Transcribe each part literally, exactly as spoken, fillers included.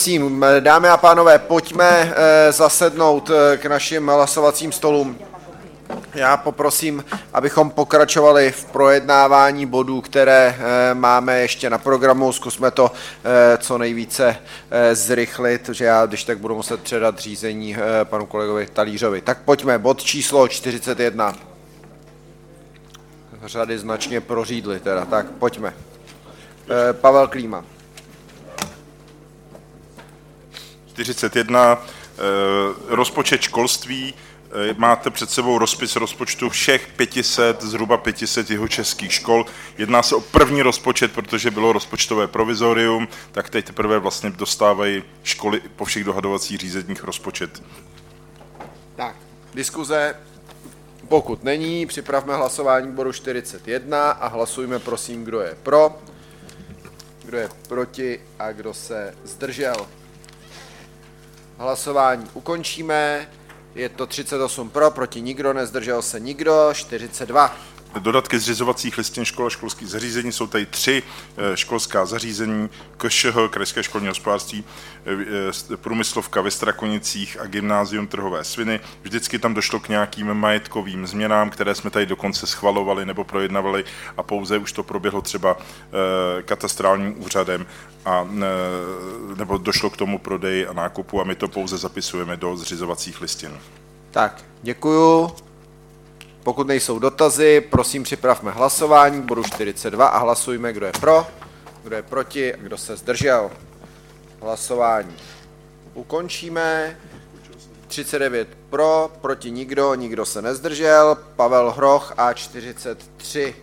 Dámy a pánové, pojďme zasednout k našim hlasovacím stolům. Já poprosím, abychom pokračovali v projednávání bodů, které máme ještě na programu. Zkusme to co nejvíce zrychlit, že já když tak budu muset předat řízení panu kolegovi Talířovi. Tak pojďme, bod číslo čtyřicet jedna. Řady značně prořídly teda, tak pojďme. Pavel Klíma. čtyřicet jedna. Rozpočet školství. Máte před sebou rozpis rozpočtu všech pět set, zhruba pět set jihočeských škol. Jedná se o první rozpočet, protože bylo rozpočtové provizorium, tak teď teprve vlastně dostávají školy po všech dohadovacích řízeních rozpočet. Tak, diskuze. Pokud není, připravme hlasování bodu čtyřicet jedna a hlasujme prosím, kdo je pro, kdo je proti a kdo se zdržel. Hlasování ukončíme. Je to třicet osm pro, proti nikdo, nezdržel se nikdo, čtyřicet dva. Dodatky zřizovacích listin škol a školských zařízení jsou tady tři školská zařízení, K Š H, Krajské školní hospodářství, Průmyslovka ve Strakonicích a Gymnázium Trhové Sviny. Vždycky tam došlo k nějakým majetkovým změnám, které jsme tady dokonce schvalovali nebo projednavali a pouze už to proběhlo třeba katastrálním úřadem a nebo došlo k tomu prodeji a nákupu a my to pouze zapisujeme do zřizovacích listin. Tak, děkuju. Pokud nejsou dotazy, prosím připravme hlasování k bodu čtyřicet dva a hlasujme, kdo je pro, kdo je proti a kdo se zdržel. Hlasování ukončíme. třicet devět pro, proti nikdo, nikdo se nezdržel. Pavel Hroch A čtyřicet tři.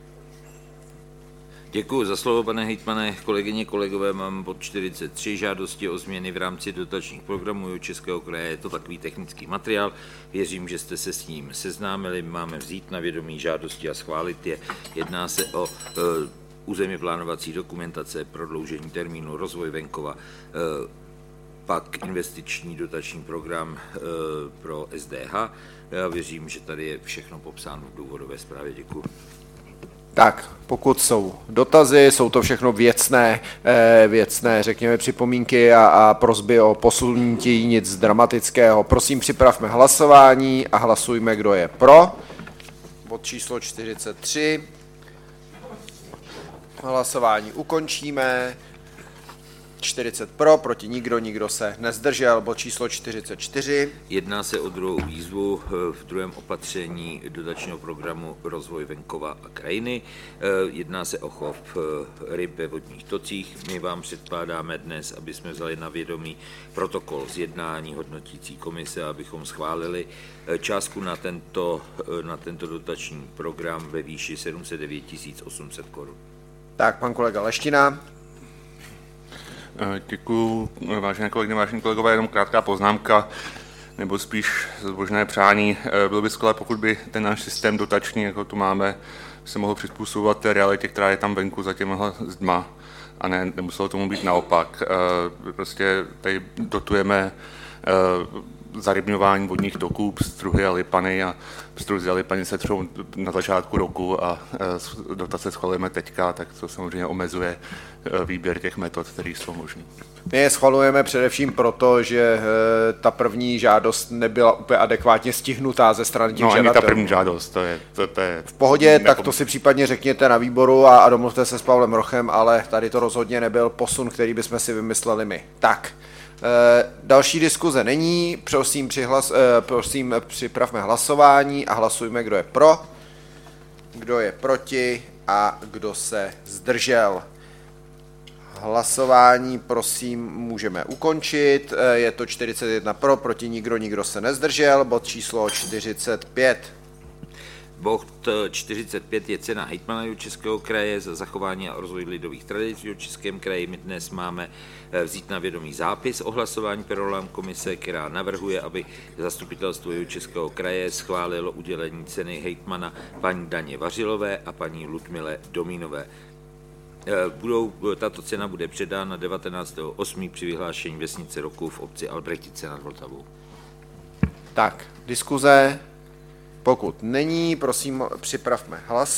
Děkuji za slovo, pane hejtmane. Kolegyně, kolegové, mám bod čtyřicet tři žádosti o změny v rámci dotačních programů Českého kraje. Je to takový technický materiál. Věřím, že jste se s ním seznámili. Máme vzít na vědomí žádosti a schválit je. Jedná se o e, územně plánovací dokumentace, prodloužení termínu, rozvoj venkova, e, pak investiční dotační program e, pro S D H. Já věřím, že tady je všechno popsáno v důvodové zprávě. Děkuji. Tak, pokud jsou dotazy, jsou to všechno věcné, věcné řekněme, připomínky a, a prosby o posunutí, nic dramatického. Prosím, připravme hlasování a hlasujme, kdo je pro. Bod číslo čtyřicet tři. Hlasování ukončíme. čtyřicet pro, proti nikdo, nikdo se nezdržel. Bod číslo čtyřicet čtyři. Jedná se o druhou výzvu v druhém opatření dotačního programu Rozvoj venkova a krajiny. Jedná se o chov ryb ve vodních tocích. My vám předkládáme dnes, aby jsme vzali na vědomí protokol z jednání hodnotící komise, abychom schválili částku na tento, na tento dotační program ve výši sedm set devět tisíc osm set korun. Tak, pan kolega Leština. Děkuju, vážené kolegyně, vážení kolegové, jenom krátká poznámka, nebo spíš zbožné přání. Bylo by skvělé, pokud by ten náš systém dotační, jako tu máme, se mohl přizpůsobovat té realitě, která je tam venku za těma zdma, a ne, nemuselo tomu být naopak. Prostě tady dotujeme zarybňování vodních toků, pstruhy a lipany a pstruhy a lipany se třou na začátku roku a dotace schvalujeme teďka, tak to samozřejmě omezuje výběr těch metod, které jsou možné. My je schvalujeme především proto, že ta první žádost nebyla úplně adekvátně stihnutá ze strany těch no, žadatelů. No ani ta první žádost, to je... To, to je v pohodě, nepom... tak to si případně řekněte na výboru a, a domluvte se s Pavlem Rochem, ale tady to rozhodně nebyl posun, který bychom si vymysleli my. Tak. E, další diskuze není, prosím, přihlas, e, prosím připravme hlasování a hlasujme, kdo je pro, kdo je proti a kdo se zdržel. Hlasování, prosím, můžeme ukončit, e, je to čtyřicet jedna pro, proti nikdo, nikdo se nezdržel, bod číslo čtyřicet pět. Bod čtyřicet pět je cena hejtmana Českého kraje za zachování a rozvoj lidových tradicí v Českém kraji. My dnes máme vzít na vědomí zápis o hlasování Perolám komise, která navrhuje, aby zastupitelstvo Českého kraje schválilo udělení ceny hejtmana paní Daně Vařilové a paní Ludmile Domínové. Budou, tato cena bude předána devatenáctého osmého při vyhlášení vesnice roku v obci Albrechtice nad Vltavou. Tak, diskuze. Pokud není, prosím, připravme hlas.